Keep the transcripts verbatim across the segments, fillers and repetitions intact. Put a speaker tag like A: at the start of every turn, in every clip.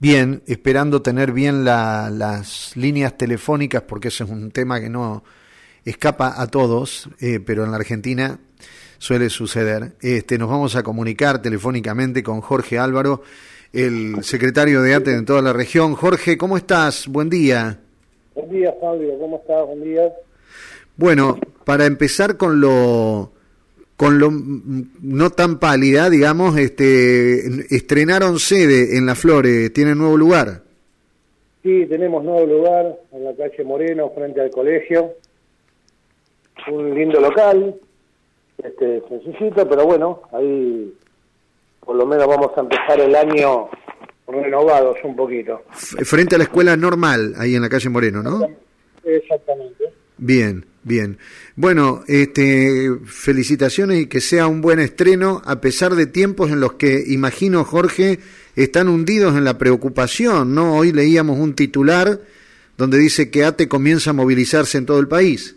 A: Bien, esperando tener bien la, las líneas telefónicas, porque eso es un tema que no escapa a todos, eh, pero en la Argentina suele suceder. Este, nos vamos a comunicar telefónicamente con Jorge Álvaro, el secretario de ATE en toda la región. Jorge, ¿cómo estás? Buen día.
B: Buen día, Fabio, ¿cómo estás? Buen día.
A: Bueno, para empezar con lo con lo no tan pálida, digamos, este estrenaron sede en Las Flores, ¿tienen nuevo lugar?
B: Sí, tenemos nuevo lugar en la calle Moreno, frente al colegio. Un lindo local, este sencillito, pero bueno, ahí por lo menos vamos a empezar el año renovados un poquito.
A: F- frente a la escuela normal, ahí en la calle Moreno, ¿no?
B: Exactamente.
A: Bien, bien. Bueno, este, felicitaciones y que sea un buen estreno, a pesar de tiempos en los que, imagino, Jorge, están hundidos en la preocupación, ¿no? Hoy leíamos un titular donde dice que ATE comienza a movilizarse en todo el país.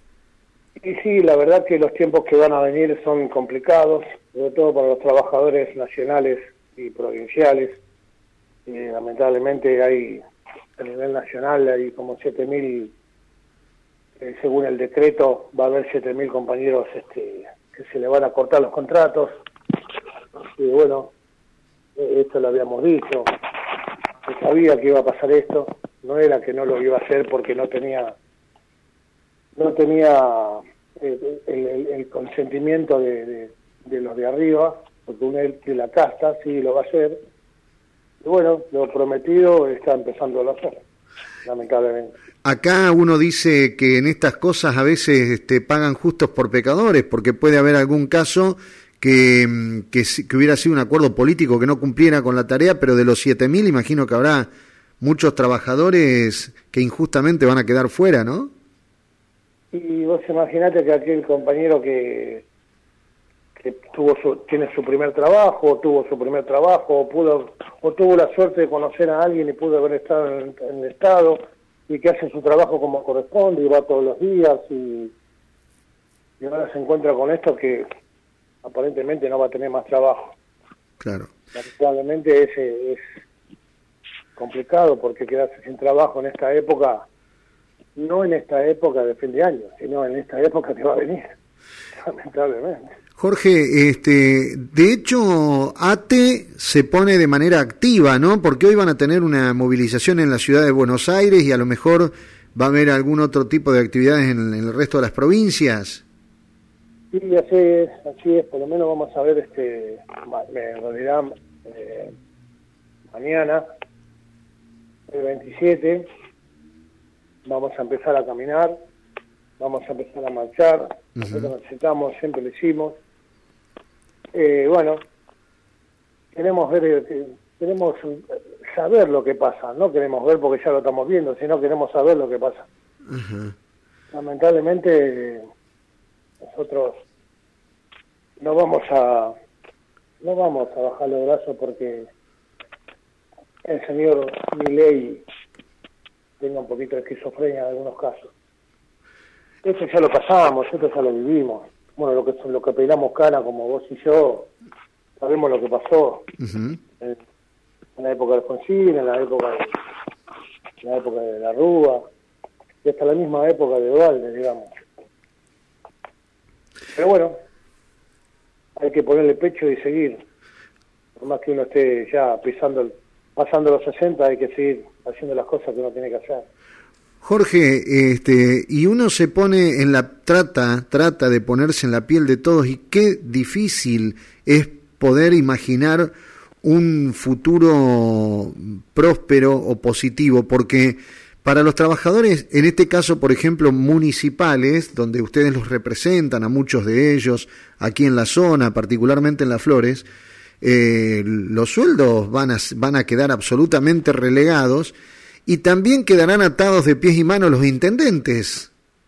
B: Y sí, la verdad que los tiempos que van a venir son complicados, sobre todo para los trabajadores nacionales y provinciales. Y, lamentablemente hay, a nivel nacional, hay como siete mil, eh, según el decreto, va a haber siete mil compañeros este, que se le van a cortar los contratos. Y bueno, eh, esto lo habíamos dicho, se sabía que iba a pasar esto, no era que no lo iba a hacer porque no tenía no tenía eh, el, el, el consentimiento de, de, de los de arriba, porque uno de la casta sí lo va a hacer. Y bueno, lo prometido está empezando a hacer, lamentablemente.
A: Acá uno dice que en estas cosas a veces este, pagan justos por pecadores, porque puede haber algún caso que, que, que hubiera sido un acuerdo político que no cumpliera con la tarea, pero de los siete mil imagino que habrá muchos trabajadores que injustamente van a quedar fuera, ¿no?
B: Y vos imaginate que aquel compañero que que tuvo su, tiene su primer trabajo, o tuvo su primer trabajo, o pudo, o tuvo la suerte de conocer a alguien y pudo haber estado en, en el Estado, y que hace su trabajo como corresponde, y va todos los días, y, y ahora se encuentra con esto que aparentemente no va a tener más trabajo.
A: Claro.
B: Lamentablemente ese es complicado, porque quedarse sin trabajo en esta época, no en esta época de fin de año, sino en esta época que va a venir, lamentablemente.
A: Jorge, este, de hecho, ATE se pone de manera activa, ¿no? Porque hoy van a tener una movilización en la ciudad de Buenos Aires y a lo mejor va a haber algún otro tipo de actividades en, en el resto de las provincias.
B: Sí, así es, así es, por lo menos vamos a ver, este, en realidad, eh, mañana, el veintisiete, vamos a empezar a caminar, vamos a empezar a marchar, uh-huh. Nosotros necesitamos, siempre lo hicimos. Eh, bueno, queremos ver, eh, queremos saber lo que pasa, no queremos ver porque ya lo estamos viendo, sino queremos saber lo que pasa. Uh-huh. Lamentablemente, nosotros no vamos a no vamos a bajar los brazos porque el señor Milei tenga un poquito de esquizofrenia en algunos casos. Esto ya lo pasamos, esto ya lo vivimos. Bueno, lo que lo que peinamos cana como vos y yo, sabemos lo que pasó. Uh-huh. en, en la época de Alfonsín, en la época de, en la época de la Rúa, y hasta la misma época de Dualde, digamos. Pero bueno, hay que ponerle pecho y seguir. Por más que uno esté ya pisando, pasando los sesenta, hay que seguir haciendo las cosas que uno tiene que hacer.
A: Jorge, este, y uno se pone en la trata, trata de ponerse en la piel de todos, y qué difícil es poder imaginar un futuro próspero o positivo, porque para los trabajadores, en este caso, por ejemplo, municipales, donde ustedes los representan, a muchos de ellos, aquí en la zona, particularmente en Las Flores, eh, los sueldos van a, van a quedar absolutamente relegados, y también quedarán atados de pies y manos los intendentes.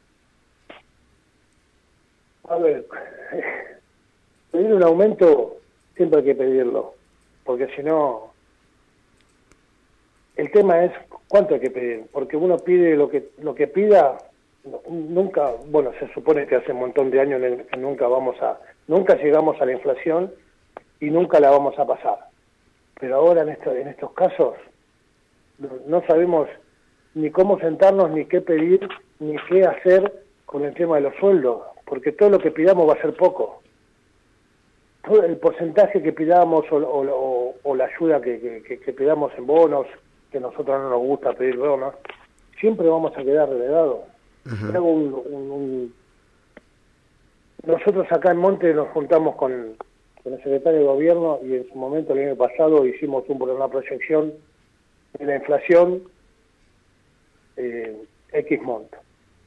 B: A ver, pedir un aumento siempre hay que pedirlo, porque si no, el tema es cuánto hay que pedir, porque uno pide lo que lo que pida, nunca, bueno, se supone que hace un montón de años que nunca vamos a, nunca llegamos a la inflación y nunca la vamos a pasar, pero ahora en, esto, en estos casos no, no sabemos ni cómo sentarnos, ni qué pedir, ni qué hacer con el tema de los sueldos, porque todo lo que pidamos va a ser poco. Todo el porcentaje que pidamos o, o, o, o la ayuda que, que, que pidamos en bonos, que a nosotros no nos gusta pedir bonos, siempre vamos a quedar relegados. Uh-huh. un, un, un... Nosotros acá en Monte nos juntamos con, con el secretario de Gobierno y en su momento, el año pasado, hicimos un, una proyección de la inflación eh, X monto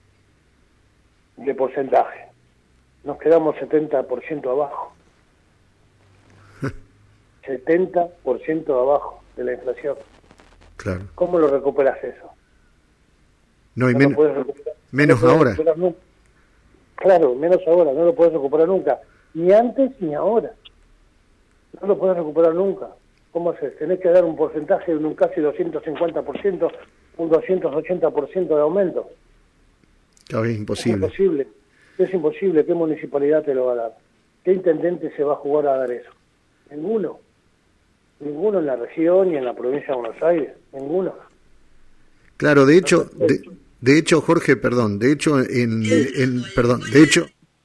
B: de porcentaje. Nos quedamos setenta por ciento abajo. setenta por ciento abajo de la inflación.
A: Claro.
B: ¿Cómo lo recuperas eso?
A: No, y
B: no
A: men- menos
B: no
A: ahora.
B: Claro, menos ahora, no lo puedes recuperar nunca. Ni antes ni ahora. No lo puedes recuperar nunca. ¿Cómo haces? Tenés que dar un porcentaje de un casi doscientos cincuenta por ciento, un doscientos ochenta por ciento de aumento.
A: Claro, es imposible.
B: Es imposible. Es imposible. ¿Qué municipalidad te lo va a dar? ¿Qué intendente se va a jugar a dar eso? Ninguno. Ninguno en la región y en la provincia de Buenos Aires. Ninguno.
A: Claro, de hecho, de, de hecho, Jorge, perdón, de hecho, en, en perdón, de hecho,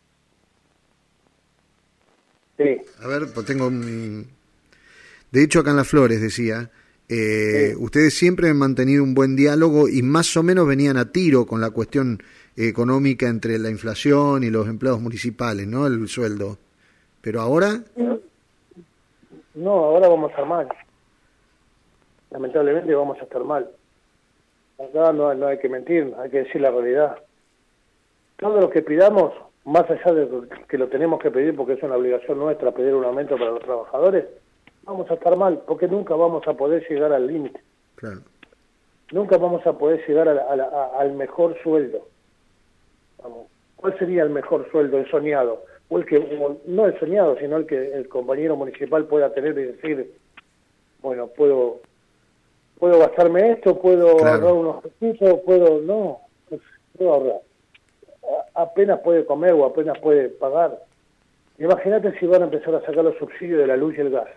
B: sí.
A: A ver, pues tengo mi, de hecho acá en Las Flores decía, eh, sí. Ustedes siempre han mantenido un buen diálogo y más o menos venían a tiro con la cuestión económica entre la inflación y los empleados municipales, ¿no? El sueldo. Pero ahora.
B: No, ahora vamos a estar mal. Lamentablemente vamos a estar mal. Acá no, no hay que mentir, hay que decir la realidad. Todo lo que pidamos, más allá de que lo tenemos que pedir porque es una obligación nuestra pedir un aumento para los trabajadores, vamos a estar mal porque nunca vamos a poder llegar al límite.
A: Claro.
B: Nunca vamos a poder llegar a la, a la, a, al mejor sueldo. Vamos. ¿Cuál sería el mejor sueldo, el soñado? O el que, o no el soñado, sino el que el compañero municipal pueda tener y decir, bueno, puedo puedo gastarme esto, puedo claro. ahorrar unos recursos, puedo, no, puedo ahorrar. A, apenas puede comer o apenas puede pagar. Imagínate si van a empezar a sacar los subsidios de la luz y el gas.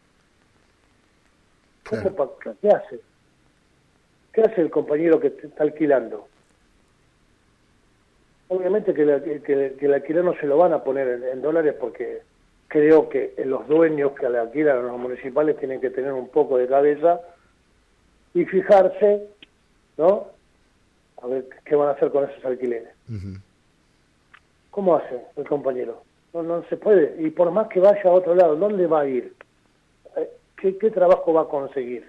B: Claro. ¿Qué hace? ¿Qué hace el compañero que te está alquilando? Obviamente que, la, que, que el alquiler no se lo van a poner en, en dólares porque creo que los dueños que le alquilan a los municipales tienen que tener un poco de cabeza y fijarse, ¿no? A ver qué van a hacer con esos alquileres. Uh-huh. ¿Cómo hace el compañero? No, no se puede. Y por más que vaya a otro lado, ¿dónde va a ir? ¿Qué, qué trabajo va a conseguir?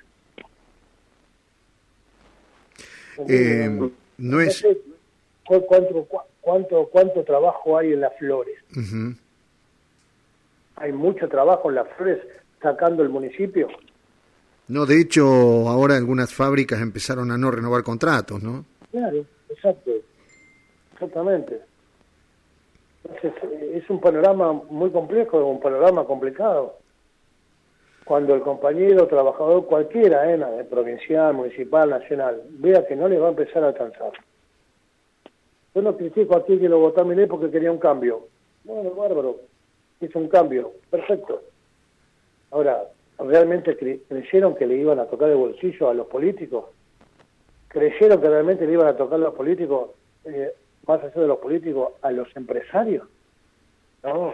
A: Eh, no, no es...
B: sé cuánto, cuánto, cuánto trabajo hay en Las Flores.
A: Uh-huh.
B: Hay mucho trabajo en Las Flores sacando el municipio.
A: No, de hecho, ahora algunas fábricas empezaron a no renovar contratos, ¿no?
B: Claro, exacto. Exactamente. Entonces, es un panorama muy complejo, un panorama complicado. Cuando el compañero, trabajador, cualquiera, eh, provincial, municipal, nacional, vea que no le va a empezar a alcanzar. Yo no critico aquí que lo votó a Milei porque quería un cambio. Bueno, bárbaro, hizo un cambio, perfecto. Ahora, ¿realmente cre- creyeron que le iban a tocar el bolsillo a los políticos? ¿Creyeron que realmente le iban a tocar a los políticos, eh, más allá de los políticos, a los empresarios? No.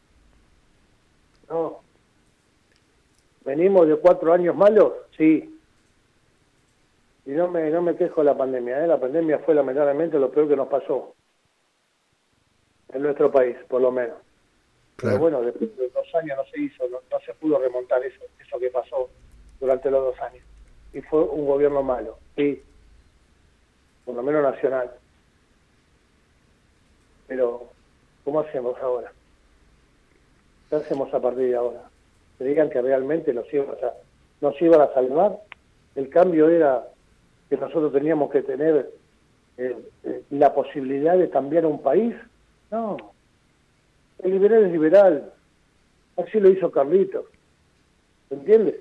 B: No. ¿Venimos de cuatro años malos? Sí. Y no me no me quejo de la pandemia, ¿eh? La pandemia fue lamentablemente lo peor que nos pasó en nuestro país, por lo menos. Claro. Pero bueno, después de dos años no se hizo, no, no se pudo remontar eso, eso que pasó durante los dos años. Y fue un gobierno malo, sí, por lo menos nacional. Pero, ¿cómo hacemos ahora? ¿Qué hacemos a partir de ahora? ¿Se digan que realmente nos iban a, nos iban a salvar? El cambio era que nosotros teníamos que tener eh, eh, la posibilidad de cambiar un país. No. El liberal es liberal. Así lo hizo Carlitos. ¿Se entiende?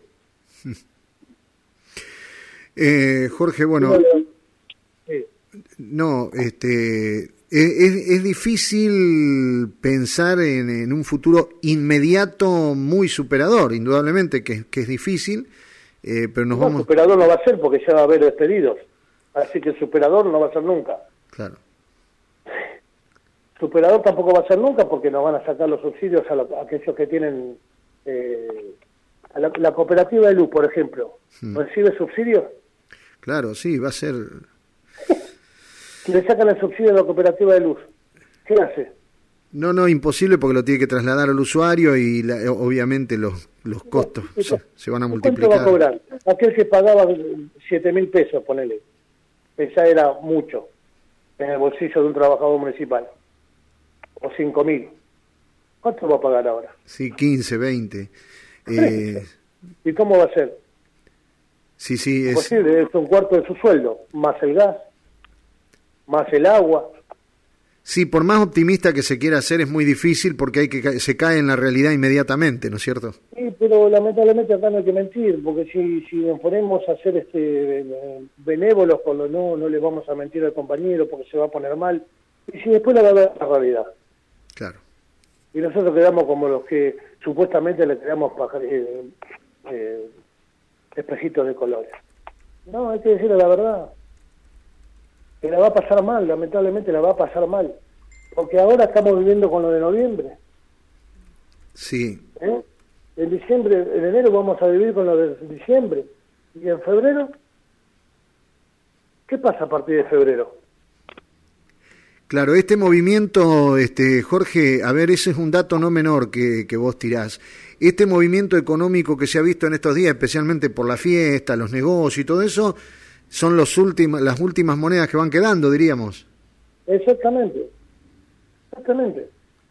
A: Eh, Jorge, bueno...
B: Sí.
A: No, este... Es, es difícil pensar en, en un futuro inmediato muy superador, indudablemente que, que es difícil, eh, pero nos
B: no,
A: vamos...
B: superador no va a ser porque ya va a haber despedidos, así que el superador no va a ser nunca.
A: Claro.
B: Superador tampoco va a ser nunca porque nos van a sacar los subsidios a, lo, a aquellos que tienen... Eh, a la, la cooperativa de luz, por ejemplo, hmm. ¿recibe subsidios?
A: Claro, sí, va a ser...
B: Si le sacan el subsidio a la cooperativa de luz, ¿qué hace?
A: No, no, imposible porque lo tiene que trasladar al usuario y la, obviamente los, los costos no, se, se van a multiplicar.
B: ¿Cuánto va a cobrar? Aquel que pagaba siete mil pesos, ponele, esa era mucho en el bolsillo de un trabajador municipal, o cinco mil. ¿Cuánto va a pagar ahora?
A: Sí, quince, veinte. Eh...
B: ¿Y cómo va a ser?
A: Sí, sí, es...
B: Posible, es un cuarto de su sueldo, más el gas, más el agua.
A: Sí, por más optimista que se quiera hacer es muy difícil porque hay que se cae en la realidad inmediatamente, ¿no es cierto?
B: Sí, pero lamentablemente acá no hay que mentir, porque si si nos ponemos a ser este benévolos con lo no, no le vamos a mentir al compañero porque se va a poner mal, y si después la va a ver la realidad.
A: Claro.
B: Y nosotros quedamos como los que supuestamente le creamos eh, eh, espejitos de colores. No, hay que decirle la verdad. Que la va a pasar mal, lamentablemente la va a pasar mal. Porque ahora estamos viviendo con lo de noviembre.
A: Sí.
B: ¿Eh? En diciembre, en enero vamos a vivir con lo de diciembre. ¿Y en febrero? ¿Qué pasa a partir de febrero?
A: Claro, este movimiento, este Jorge, a ver, ese es un dato no menor que, que vos tirás. Este movimiento económico que se ha visto en estos días, especialmente por la fiesta, los negocios y todo eso, son los últimos, las últimas monedas que van quedando, diríamos.
B: Exactamente, exactamente,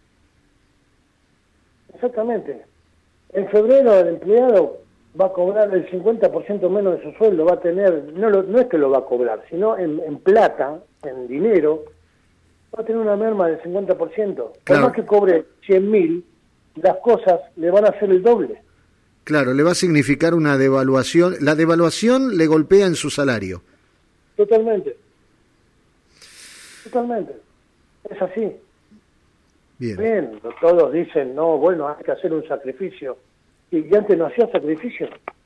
B: exactamente. En febrero el empleado va a cobrar el cincuenta por ciento menos de su sueldo, va a tener, no, lo, no es que lo va a cobrar, sino en, en plata, en dinero, va a tener una merma del cincuenta por ciento.
A: Claro.
B: Por más que cobre cien mil, las cosas le van a hacer el doble.
A: Claro, le va a significar una devaluación. La devaluación le golpea en su salario.
B: Totalmente. Totalmente. Es así.
A: Bien.
B: Bien, todos dicen, no, bueno, hay que hacer un sacrificio. Y antes no hacía sacrificio.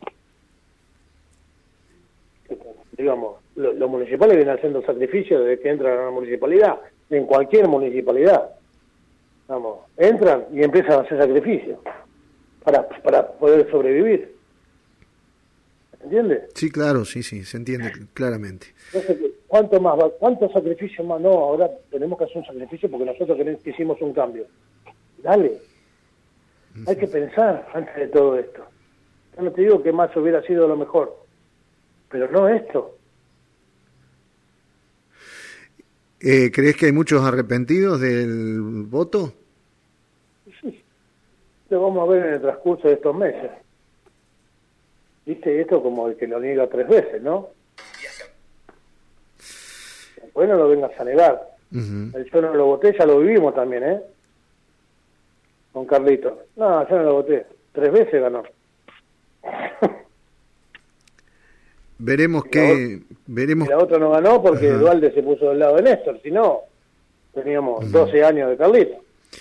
B: Digamos, los lo municipales vienen haciendo sacrificios desde que entran a la municipalidad, en cualquier municipalidad. Vamos, entran y empiezan a hacer sacrificios. Para, para poder sobrevivir. ¿Entiendes?
A: Sí, claro, sí, sí, se entiende claramente.
B: Entonces, ¿cuánto más va? ¿Cuántos sacrificios más? No, ahora tenemos que hacer un sacrificio porque nosotros hicimos un cambio. Dale. Uh-huh. Hay que pensar antes de todo esto. Yo no te digo que más hubiera sido lo mejor, pero no esto.
A: Eh, ¿Crees que hay muchos arrepentidos del voto?
B: Sí. Lo vamos a ver en el transcurso de estos meses. ¿Viste? Esto como el que lo niega tres veces, ¿no? Después no lo vengas a negar. Uh-huh. El yo no lo voté, ya lo vivimos también, ¿eh? Con Carlito. No, yo no lo voté. Tres veces ganó.
A: Veremos que... veremos.
B: Y la otra no ganó porque uh-huh. Dualde se puso del lado de Néstor. Si no, teníamos uh-huh. doce años de Carlito.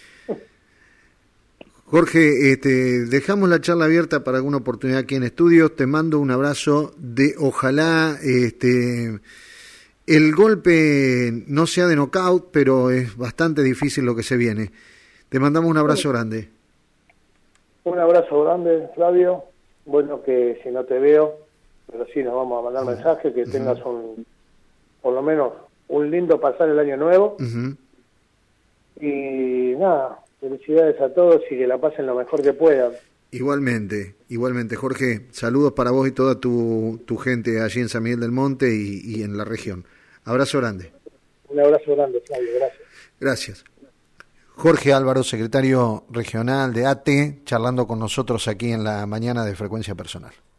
A: Jorge, este, dejamos la charla abierta para alguna oportunidad aquí en estudios. Te mando un abrazo de ojalá este, el golpe no sea de knockout, pero es bastante difícil lo que se viene. Te mandamos un abrazo grande.
B: Un abrazo grande, Flavio. Bueno, que si no te veo, pero sí nos vamos a mandar uh-huh. mensajes, que uh-huh. tengas un, por lo menos, un lindo pasar el año nuevo. Uh-huh. Y nada, felicidades a todos y que la pasen lo mejor que puedan.
A: Igualmente, igualmente, Jorge, saludos para vos y toda tu, tu gente allí en San Miguel del Monte y, y en la región. Abrazo grande.
B: Un abrazo grande, Flavio, gracias.
A: Gracias. Jorge Álvaro, secretario regional de A T E, charlando con nosotros aquí en la mañana de Frecuencia Personal.